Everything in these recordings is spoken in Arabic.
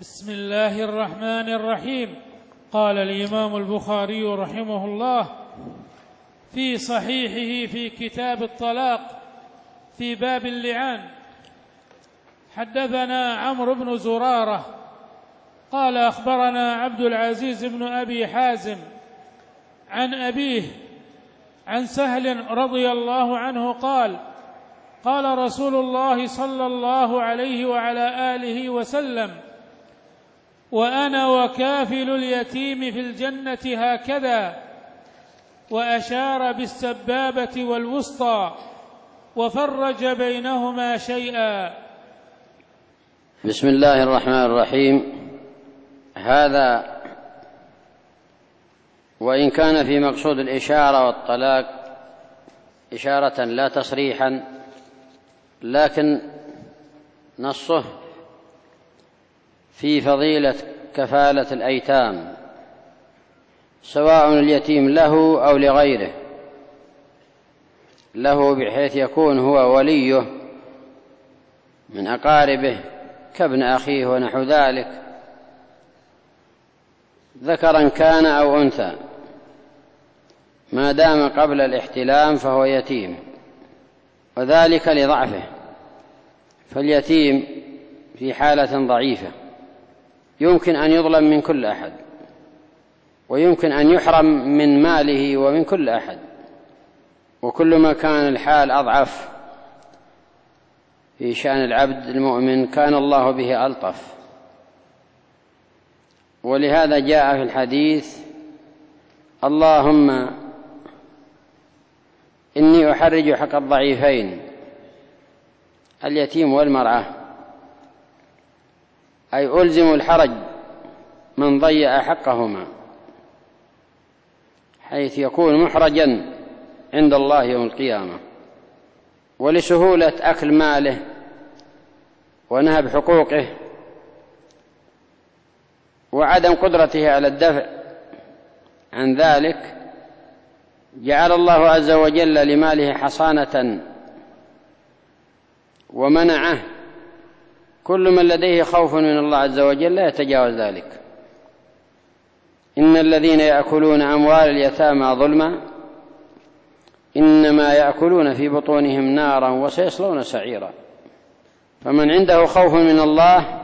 بسم الله الرحمن الرحيم. قال الإمام البخاري رحمه الله في صحيحه في كتاب الطلاق في باب اللعان: حدثنا عمرو بن زرارة قال أخبرنا عبد العزيز بن أبي حازم عن أبيه عن سهل رضي الله عنه قال: قال رسول الله صلى الله عليه وعلى آله وسلم: وأنا وكافل اليتيم في الجنة هكذا، وأشار بالسبابة والوسطى وفرج بينهما شيئا. بسم الله الرحمن الرحيم. هذا وإن كان في مقصود الإشارة والطلاق إشارة لا تصريحا، لكن نصه في فضيلة كفالة الأيتام، سواء اليتيم له أو لغيره، له بحيث يكون هو وليه من أقاربه كابن أخيه ونحو ذلك، ذكرا كان أو أنثى، ما دام قبل الاحتلام فهو يتيم، وذلك لضعفه. فاليتيم في حالة ضعيفة يمكن أن يظلم من كل أحد، ويمكن أن يحرم من ماله ومن كل أحد، وكل ما كان الحال أضعف في شأن العبد المؤمن كان الله به ألطف. ولهذا جاء في الحديث: اللهم إني أحرج حق الضعيفين اليتيم والمرأة، أي ألزم الحرج من ضيع حقهما، حيث يكون محرجا عند الله يوم القيامة. ولسهولة أكل ماله ونهب حقوقه وعدم قدرته على الدفع عن ذلك، جعل الله عز وجل لماله حصانة ومنعه كل من لديه خوف من الله عز وجل لا يتجاوز ذلك. إن الذين يأكلون أموال اليتامى ظلما إنما يأكلون في بطونهم نارا وسيصلون سعيرا. فمن عنده خوف من الله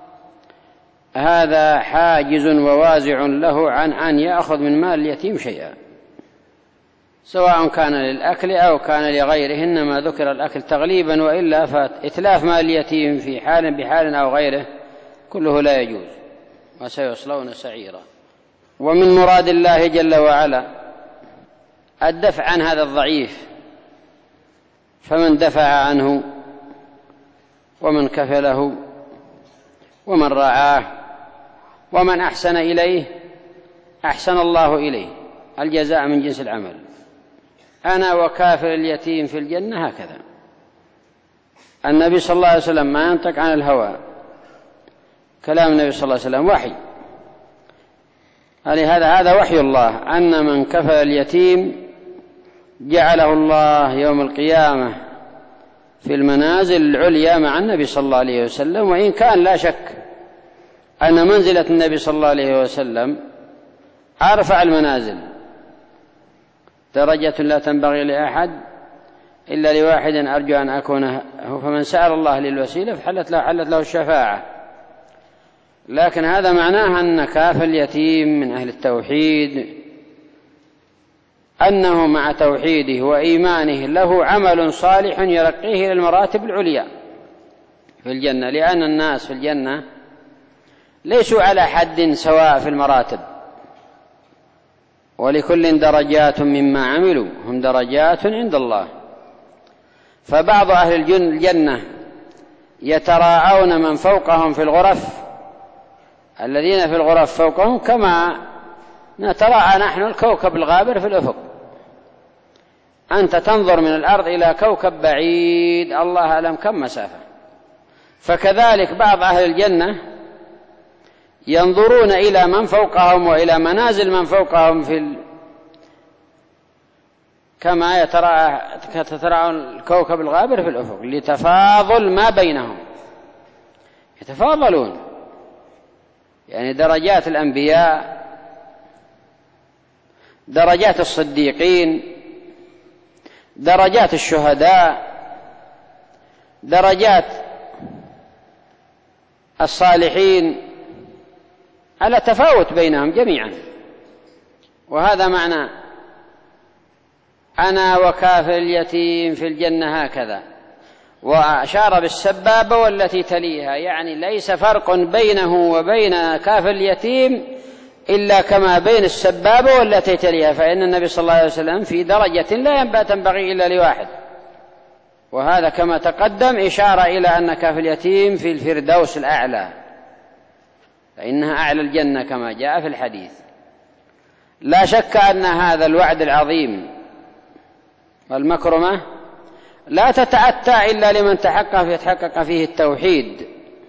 هذا حاجز ووازع له عن أن يأخذ من مال اليتيم شيئا، سواء كان للأكل أو كان لغيره، إنما ذكر الأكل تغليبا، وإلا فإتلاف مال اليتيم في حال بحال أو غيره كله لا يجوز، وسيصلون سعيرا. ومن مراد الله جل وعلا الدفع عن هذا الضعيف، فمن دفع عنه ومن كفله ومن رعاه ومن أحسن إليه أحسن الله إليه، الجزاء من جنس العمل. أنا وكافل اليتيم في الجنة هكذا. النبي صلى الله عليه وسلم ما ينطق عن الهوى، كلام النبي صلى الله عليه وسلم وحي، هذا وحي الله، أن من كفل اليتيم جعله الله يوم القيامة في المنازل العليا مع النبي صلى الله عليه وسلم. وإن كان لا شك أن منزلة النبي صلى الله عليه وسلم أرفع المنازل، درجة لا تنبغي لأحد إلا لواحد أرجو أن أكون هو، فمن سأل الله للوسيلة فحلت له الشفاعة. لكن هذا معناه أن كافل اليتيم من أهل التوحيد، أنه مع توحيده وإيمانه له عمل صالح يرقيه إلى المراتب العليا في الجنة، لأن الناس في الجنة ليسوا على حد سواء في المراتب، ولكل درجات مما عملوا، هم درجات عند الله. فبعض أهل الجنة يتراءون من فوقهم في الغرف، الذين في الغرف فوقهم كما نتراءى نحن الكوكب الغابر في الأفق. أنت تنظر من الأرض إلى كوكب بعيد الله أعلم كم مسافة، فكذلك بعض أهل الجنة ينظرون إلى من فوقهم وإلى منازل من فوقهم كما تتراءى الكوكب الغابر في الأفق، لتفاضل ما بينهم، يتفاضلون. يعني درجات الأنبياء، درجات الصديقين، درجات الشهداء، درجات الصالحين، على تفاوت بينهم جميعا. وهذا معنى أنا وكافل اليتيم في الجنة هكذا، وأشار بالسبابة والتي تليها، يعني ليس فرق بينه وبين كافل اليتيم إلا كما بين السبابة والتي تليها، فإن النبي صلى الله عليه وسلم في درجة لا تنبغي إلا لواحد. وهذا كما تقدم إشارة إلى أن كافل اليتيم في الفردوس الأعلى، فإنها أعلى الجنة كما جاء في الحديث. لا شك أن هذا الوعد العظيم والمكرمة لا تتأتى إلا لمن تحقق فيه التوحيد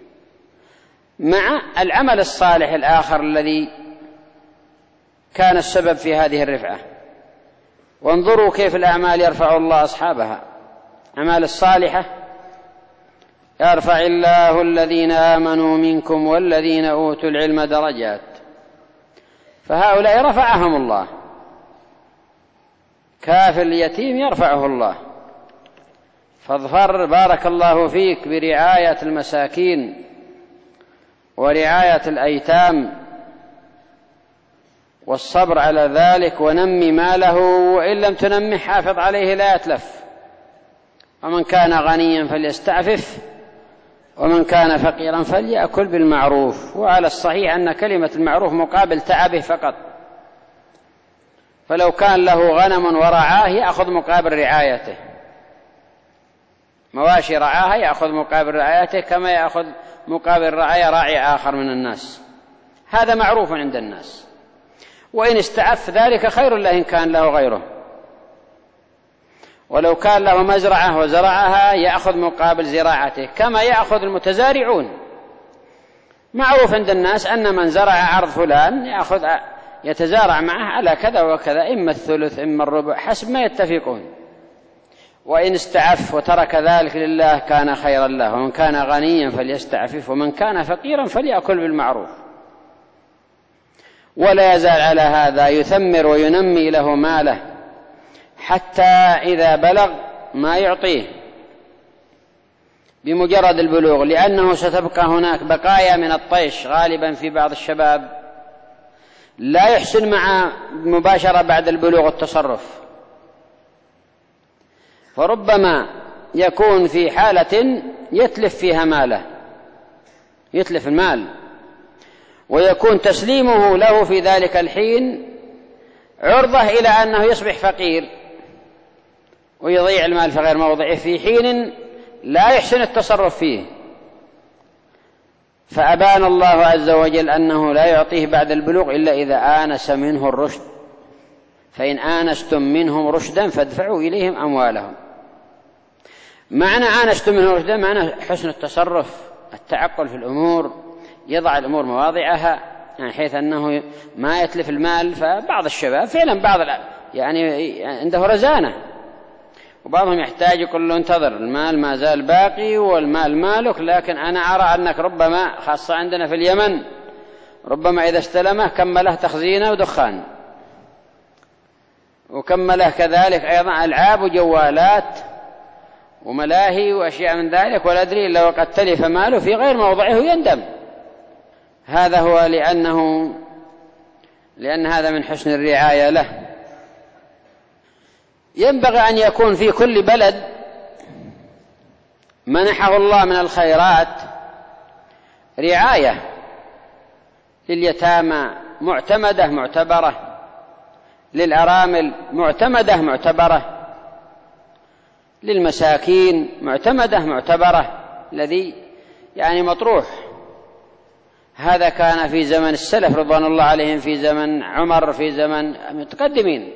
مع العمل الصالح الآخر الذي كان السبب في هذه الرفعة. وانظروا كيف الأعمال يرفع الله أصحابها. أعمال الصالحة: يرفع الله الذين آمنوا منكم والذين أوتوا العلم درجات، فهؤلاء رفعهم الله. كافل اليتيم يرفعه الله. فاظفر بارك الله فيك برعاية المساكين ورعاية الأيتام والصبر على ذلك، ونمي ماله، وإن لم تنمي حافظ عليه لا يتلف. ومن كان غنيا فليستعفف، ومن كان فقيرا فليأكل بالمعروف. وعلى الصحيح أن كلمة المعروف مقابل تعبه فقط، فلو كان له غنم ورعاه يأخذ مقابل رعايته، مواشي رعاها يأخذ مقابل رعايته كما يأخذ مقابل رعاية راعي آخر من الناس. هذا معروف عند الناس. وإن استعف ذلك خير له إن كان له غيره. ولو كان له مزرعة وزرعها يأخذ مقابل زراعته كما يأخذ المتزارعون. معروف عند الناس أن من زرع عرض فلان يتزارع معه على كذا وكذا، إما الثلث إما الربع حسب ما يتفقون. وإن استعف وترك ذلك لله كان خيرا له. ومن كان غنيا فليستعفف، ومن كان فقيرا فليأكل بالمعروف. ولا يزال على هذا يثمر وينمي له ماله حتى إذا بلغ ما يعطيه بمجرد البلوغ، لأنه ستبقى هناك بقايا من الطيش غالبا في بعض الشباب لا يحسن مع مباشرة بعد البلوغ التصرف، فربما يكون في حالة يتلف فيها ماله، يتلف المال، ويكون تسليمه له في ذلك الحين عرضة إلى أنه يصبح فقير ويضيع المال في غير موضعه في حين لا يحسن التصرف فيه. فأبان الله عز وجل أنه لا يعطيه بعد البلوغ إلا إذا آنس منه الرشد. فإن آنستم منهم رشدا فادفعوا إليهم أموالهم. معنى آنستم منه رشدا معنى حسن التصرف، التعقل في الأمور، يضع الأمور مواضعها، يعني حيث أنه ما يتلف المال. فبعض الشباب فعلا يعني عنده رزانة، وبعضهم يحتاج يقول له انتظر المال ما زال باقي والمال مالك، لكن أنا أرى أنك ربما خاصة عندنا في اليمن ربما إذا استلمه كمله تخزينه ودخان، وكمله كذلك أيضا ألعاب وجوالات وملاهي وأشياء من ذلك، ولا أدري إلا وقد تلف ماله في غير موضعه يندم. هذا هو لأن هذا من حسن الرعاية له. ينبغي أن يكون في كل بلد منحه الله من الخيرات رعاية لليتامى معتمدة معتبرة، للأرامل معتمدة معتبرة، للمساكين معتمدة معتبرة، الذي يعني مطروح. هذا كان في زمن السلف رضوان الله عليهم، في زمن عمر، في زمن المتقدمين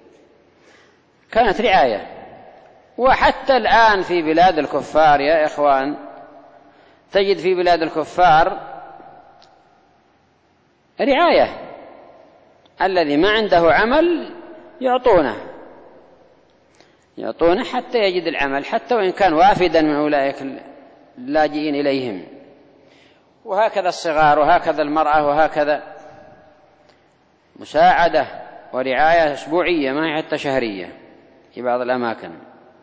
كانت رعاية. وحتى الآن في بلاد الكفار يا إخوان تجد في بلاد الكفار رعاية، الذي ما عنده عمل يعطونه حتى يجد العمل، حتى وإن كان وافدا من أولئك اللاجئين إليهم. وهكذا الصغار وهكذا المرأة وهكذا، مساعدة ورعاية أسبوعية ما هي حتى شهرية في بعض الأماكن.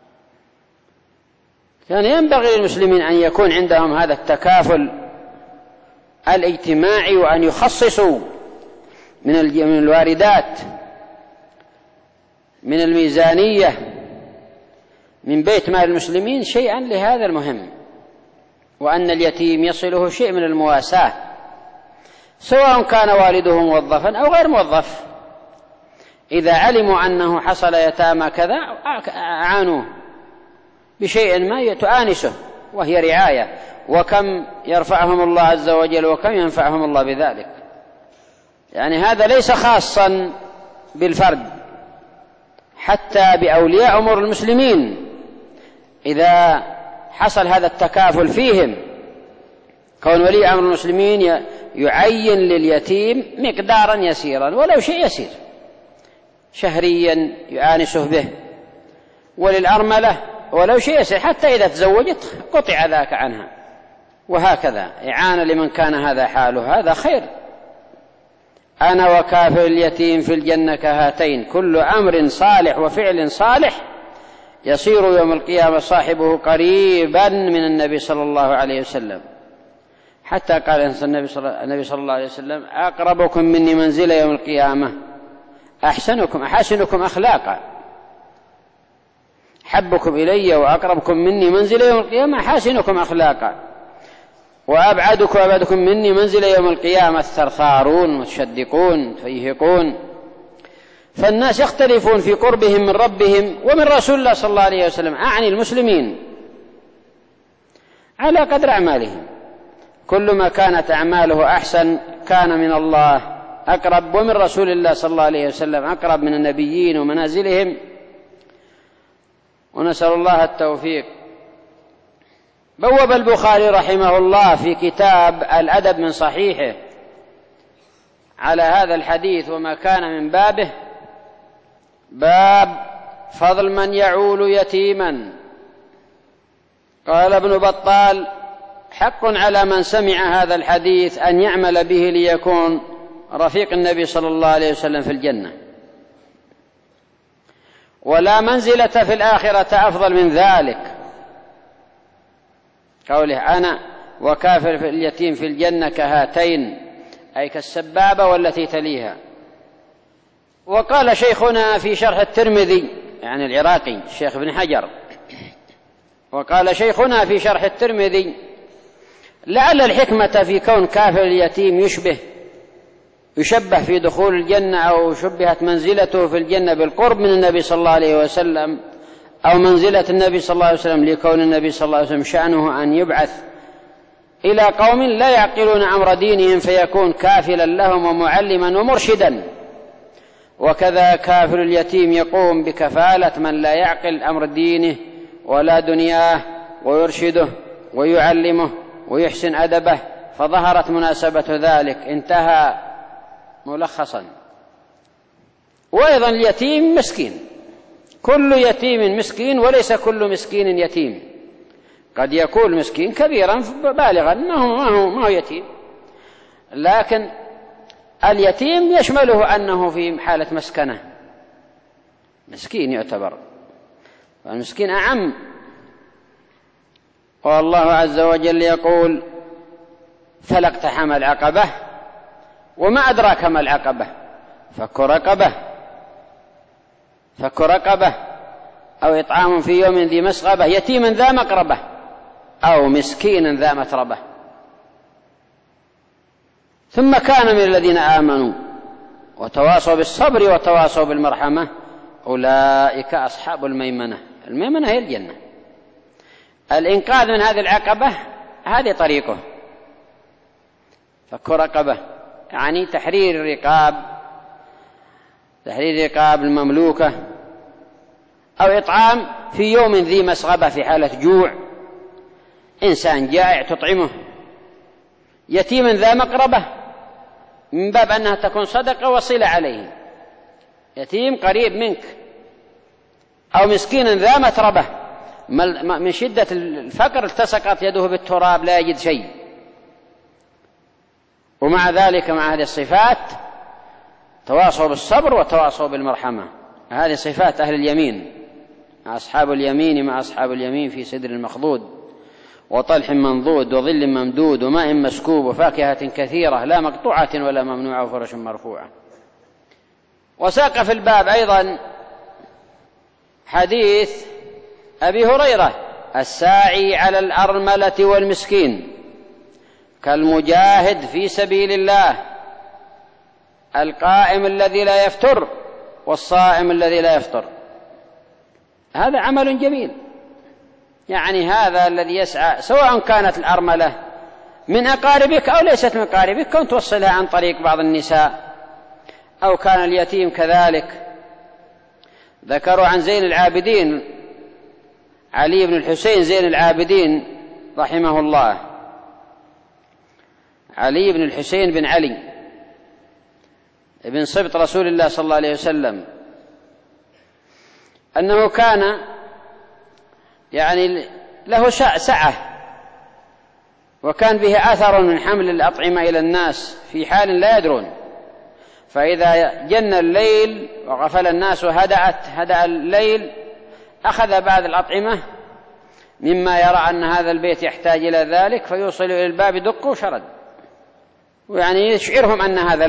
كان ينبغي للمسلمين أن يكون عندهم هذا التكافل الاجتماعي، وأن يخصصوا من الواردات من الميزانية من بيت مال المسلمين شيئا لهذا المهم، وأن اليتيم يصله شيء من المواساة، سواء كان والده موظفا أو غير موظف. إذا علموا أنه حصل يتامى كذا أعانوه بشيء ما تؤانسه، وهي رعاية، وكم يرفعهم الله عز وجل وكم ينفعهم الله بذلك. يعني هذا ليس خاصا بالفرد، حتى بأولياء أمور المسلمين إذا حصل هذا التكافل فيهم، كون ولي أمر المسلمين يعين لليتيم مقدارا يسيرا ولو شيء يسير شهريا يآنسه به، وللأرملة ولو شيء يسير حتى إذا تزوجت قطع ذاك عنها، وهكذا إعانة لمن كان هذا حاله، هذا خير. أنا وكافل اليتيم في الجنة كهاتين، كل أمر صالح وفعل صالح يصير يوم القيامة صاحبه قريبا من النبي صلى الله عليه وسلم، حتى قال النبي صلى الله عليه وسلم: أقربكم مني منزلة يوم القيامة أحسنكم أخلاقا. حبكم إلي وأقربكم مني منزلة يوم القيامة أحسنكم أخلاقا، وأبعدكم مني منزلة يوم القيامة الثرثارون متشدقون فيهقون. فالناس يختلفون في قربهم من ربهم ومن رسول الله صلى الله عليه وسلم، أعني المسلمين، على قدر أعمالهم. كل ما كانت أعماله أحسن كان من الله أقرب، ومن رسول الله صلى الله عليه وسلم أقرب من النبيين ومنازلهم، ونسأل الله التوفيق. بوب البخاري رحمه الله في كتاب الأدب من صحيحه على هذا الحديث وما كان من بابه، باب فضل من يعول يتيما. قال ابن بطال: حق على من سمع هذا الحديث أن يعمل به ليكون رفيق النبي صلى الله عليه وسلم في الجنة، ولا منزلة في الآخرة أفضل من ذلك. قوله: أنا وكافر اليتيم في الجنة كهاتين، أي كالسبابة والتي تليها. وقال شيخنا في شرح الترمذي، يعني العراقي الشيخ ابن حجر، وقال شيخنا في شرح الترمذي: لعل الحكمة في كون كافر اليتيم يشبه في دخول الجنة، أو شبهت منزلته في الجنة بالقرب من النبي صلى الله عليه وسلم، أو منزلة النبي صلى الله عليه وسلم، لكون النبي صلى الله عليه وسلم شأنه أن يبعث إلى قوم لا يعقلون أمر دينهم فيكون كافلا لهم ومعلما ومرشدا. وكذا كافر اليتيم يقوم بكفالة من لا يعقل أمر دينه ولا دنياه، ويرشده ويعلمه ويحسن أدبه، فظهرت مناسبة ذلك. انتهى ملخصا. وأيضا اليتيم مسكين، كل يتيم مسكين، وليس كل مسكين يتيم. قد يكون مسكين كبيرا بالغا ما هو يتيم، لكن اليتيم يشمله أنه في حالة مسكنة مسكين يعتبر، والمسكين أعم. والله عز وجل يقول: فلاقتحم العقبة وما أدراك ما العقبة فك رقبة أو إطعام في يوم ذي مسغبة يتيما ذا مقربة أو مسكينا ذا متربة. ثم كان من الذين آمنوا وتواصوا بالصبر وتواصوا بالمرحمة أولئك أصحاب الميمنة. الميمنة هي الجنة. الإنقاذ من هذه العقبة هذه طريقه، فك رقبة يعني تحرير رقاب المملوكة، أو إطعام في يوم ذي مسغبة في حالة جوع، إنسان جائع تطعمه. يتيما ذا مقربة من باب أنها تكون صدقة وصلة عليه، يتيم قريب منك. أو مسكينا ذا متربة من شدة الفقر التصقت يده بالتراب لا يجد شيء، ومع ذلك مع هذه الصفات تواصوا بالصبر وتواصوا بالمرحمة. هذه صفات أهل اليمين. أصحاب اليمين مع أصحاب اليمين في سدر مخضود وطلح منضود وظل ممدود وماء مسكوب وفاكهة كثيرة لا مقطوعة ولا ممنوعة وفرش مرفوعة. وساق في الباب أيضا حديث أبي هريرة: الساعي على الأرملة والمسكين كالمجاهد في سبيل الله، القائم الذي لا يفتر والصائم الذي لا يفطر. هذا عمل جميل. يعني هذا الذي يسعى، سواء كانت الأرملة من أقاربك أو ليست من أقاربك، كنت توصلها عن طريق بعض النساء، أو كان اليتيم كذلك. ذكروا عن زين العابدين علي بن الحسين زين العابدين رحمه الله، علي بن الحسين بن علي ابن سبط رسول الله صلى الله عليه وسلم، أنه كان يعني له سعة، وكان به أثر من حمل الأطعمة إلى الناس في حال لا يدرون. فإذا جن الليل وغفل الناس هدأ الليل، أخذ بعض الأطعمة مما يرى أن هذا البيت يحتاج إلى ذلك، فيوصل إلى الباب دق وشرد، ويعني يشعرهم أن هذا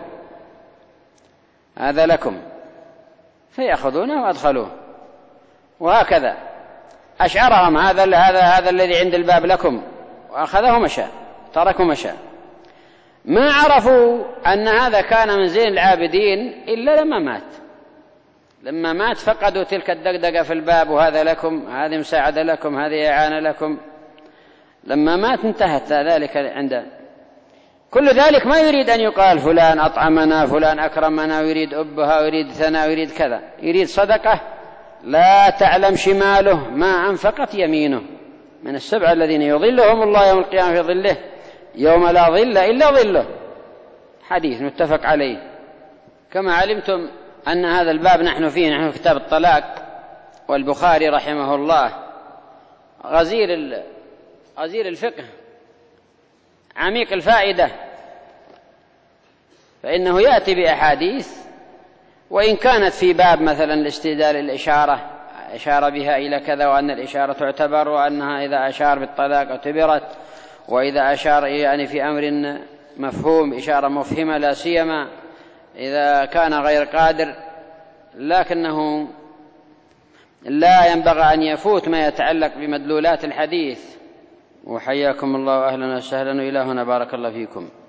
لكم، فيأخذونه وأدخلوه. وهكذا أشعرهم هذا الذي عند الباب لكم، وأخذه مشى، تركه مشى. ما عرفوا أن هذا كان من زين العابدين إلا لما مات فقدوا تلك الدقدقة في الباب: وهذا لكم، هذه مساعدة لكم، هذه إعانة لكم. لما مات انتهت ذلك عنده. كل ذلك ما يريد أن يقال فلان أطعمنا، فلان أكرمنا، ويريد أبها، ويريد ثناء، ويريد كذا، يريد صدقة لا تعلم شماله ما أنفقت يمينه. من السبع الذين يظلهم الله يوم القيامة في ظله يوم لا ظل إلا ظله، حديث متفق عليه. كما علمتم أن هذا الباب نحن في كتاب الطلاق، والبخاري رحمه الله غزير الفقه عميق الفائدة، فإنه يأتي بأحاديث، وإن كانت في باب مثلا الاستدلال الإشارة، أشار بها إلى كذا، وأن الإشارة تعتبر، وأنها إذا أشار بالطلاق اعتبرت، وإذا أشار يعني في أمر مفهوم إشارة مفهمة، لا سيما إذا كان غير قادر. لكنه لا ينبغي أن يفوت ما يتعلق بمدلولات الحديث. وحياكم الله أهلا وسهلا، إلى هنا بارك الله فيكم.